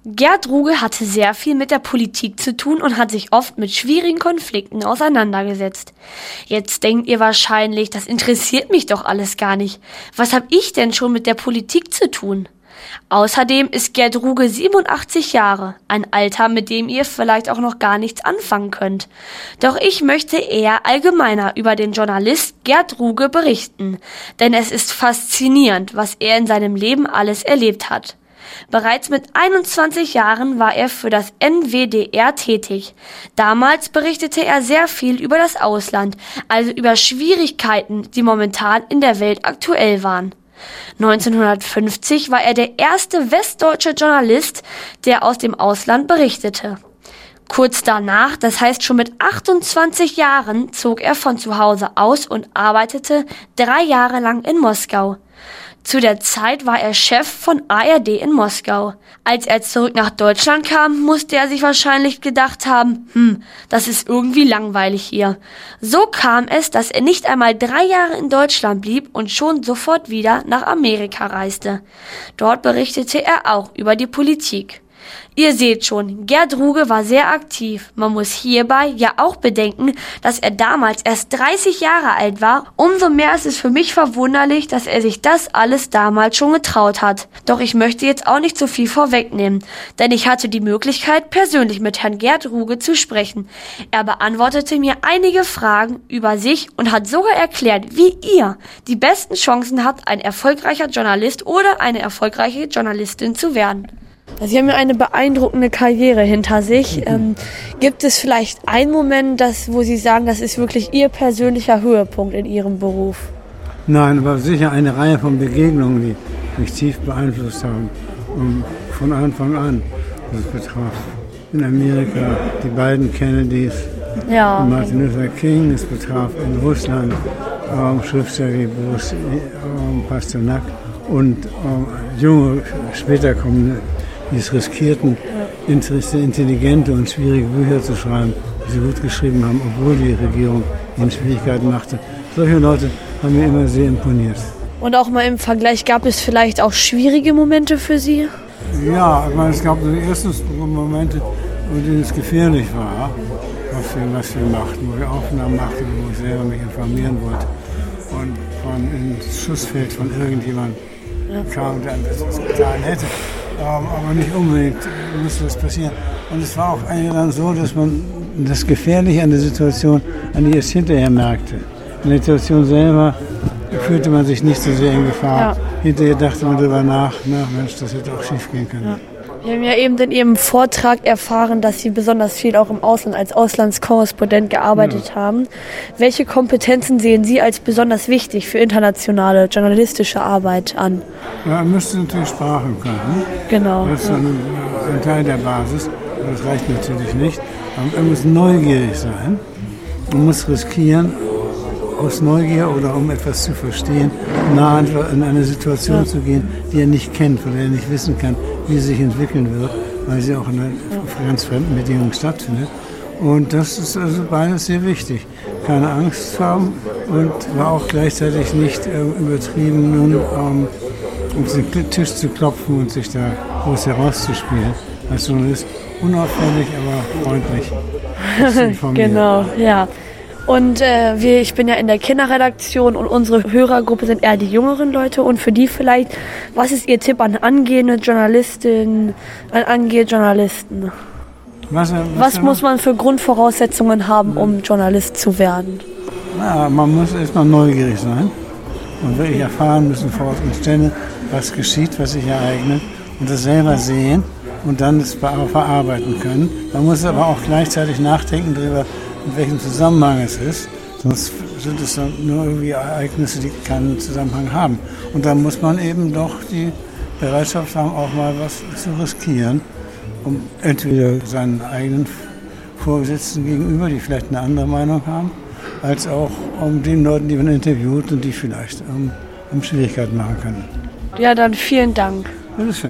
Gerd Ruge hatte sehr viel mit der Politik zu tun und hat sich oft mit schwierigen Konflikten auseinandergesetzt. Jetzt denkt ihr wahrscheinlich, das interessiert mich doch alles gar nicht. Was habe ich denn schon mit der Politik zu tun? Außerdem ist Gerd Ruge 87 Jahre, ein Alter, mit dem ihr vielleicht auch noch gar nichts anfangen könnt. Doch ich möchte eher allgemeiner über den Journalist Gerd Ruge berichten, denn es ist faszinierend, was er in seinem Leben alles erlebt hat. Bereits mit 21 Jahren war er für das NWDR tätig. Damals berichtete er sehr viel über das Ausland, also über Schwierigkeiten, die momentan in der Welt aktuell waren. 1950 war er der erste westdeutsche Journalist, der aus dem Ausland berichtete. Kurz danach, das heißt schon mit 28 Jahren, zog er von zu Hause aus und arbeitete 3 Jahre lang in Moskau. Zu der Zeit war er Chef von ARD in Moskau. Als er zurück nach Deutschland kam, musste er sich wahrscheinlich gedacht haben, das ist irgendwie langweilig hier. So kam es, dass er nicht einmal 3 Jahre in Deutschland blieb und schon sofort wieder nach Amerika reiste. Dort berichtete er auch über die Politik. Ihr seht schon, Gerd Ruge war sehr aktiv. Man muss hierbei ja auch bedenken, dass er damals erst 30 Jahre alt war. Umso mehr ist es für mich verwunderlich, dass er sich das alles damals schon getraut hat. Doch ich möchte jetzt auch nicht zu viel vorwegnehmen, denn ich hatte die Möglichkeit, persönlich mit Herrn Gerd Ruge zu sprechen. Er beantwortete mir einige Fragen über sich und hat sogar erklärt, wie ihr die besten Chancen habt, ein erfolgreicher Journalist oder eine erfolgreiche Journalistin zu werden. Sie haben ja eine beeindruckende Karriere hinter sich. Gibt es vielleicht einen Moment, wo Sie sagen, das ist wirklich Ihr persönlicher Höhepunkt in Ihrem Beruf? Nein, aber sicher eine Reihe von Begegnungen, die mich tief beeinflusst haben. Und von Anfang an. Das betraf in Amerika die beiden Kennedys, Martin Luther King. Es betraf in Russland Schriftsteller wie Boris Pasternak und junge, später kommende, die es riskierten, intelligente und schwierige Bücher zu schreiben, die sie gut geschrieben haben, obwohl die Regierung ihnen Schwierigkeiten machte. Solche Leute haben mir immer sehr imponiert. Und auch mal im Vergleich, gab es vielleicht auch schwierige Momente für Sie? Ja, ich meine, es gab die ersten Momente, in denen es gefährlich war, was wir machten, wo wir Aufnahmen machten, wo ich selber mich informieren wollte. Und ins Schussfeld von irgendjemandem kam, der das getan hätte. Aber nicht unbedingt musste das passieren. Und es war auch eigentlich dann so, dass man das Gefährliche an der Situation eigentlich erst hinterher merkte. In der Situation selber fühlte man sich nicht so sehr in Gefahr. Ja. Hinterher dachte man darüber nach, Mensch, das hätte auch schief gehen können. Ja. Wir haben ja eben in Ihrem Vortrag erfahren, dass Sie besonders viel auch im Ausland als Auslandskorrespondent gearbeitet haben. Welche Kompetenzen sehen Sie als besonders wichtig für internationale journalistische Arbeit an? Ja, man müsste natürlich Sprachen können. Genau. Das ist ein Teil der Basis. Das reicht natürlich nicht. Man muss neugierig sein. Man muss riskieren, aus Neugier oder um etwas zu verstehen, nah in eine Situation zu gehen, die er nicht kennt, von der er nicht wissen kann, wie sie sich entwickeln wird, weil sie auch unter ganz fremden Bedingungen stattfindet. Und das ist also beides sehr wichtig. Keine Angst haben und war auch gleichzeitig nicht übertrieben, nun um den Tisch zu klopfen und sich da groß herauszuspielen. Als Journalist unauffällig, aber freundlich. Genau, ja. Und ich bin ja in der Kinderredaktion und unsere Hörergruppe sind eher die jüngeren Leute. Und für die vielleicht, was ist Ihr Tipp an angehende Journalistinnen, an angehende Journalisten? Was muss man für Grundvoraussetzungen haben, um Journalist zu werden? Na, man muss erstmal neugierig sein und wirklich erfahren müssen vor Ort und Stelle, was geschieht, was sich ereignet und das selber sehen und dann das verarbeiten können. Man muss aber auch gleichzeitig nachdenken darüber, in welchem Zusammenhang es ist, sonst sind es dann nur irgendwie Ereignisse, die keinen Zusammenhang haben. Und dann muss man eben doch die Bereitschaft haben, auch mal was zu riskieren, um entweder seinen eigenen Vorgesetzten gegenüber, die vielleicht eine andere Meinung haben, als auch um den Leuten, die man interviewt und die vielleicht Schwierigkeiten machen können. Ja, dann vielen Dank. Bitteschön.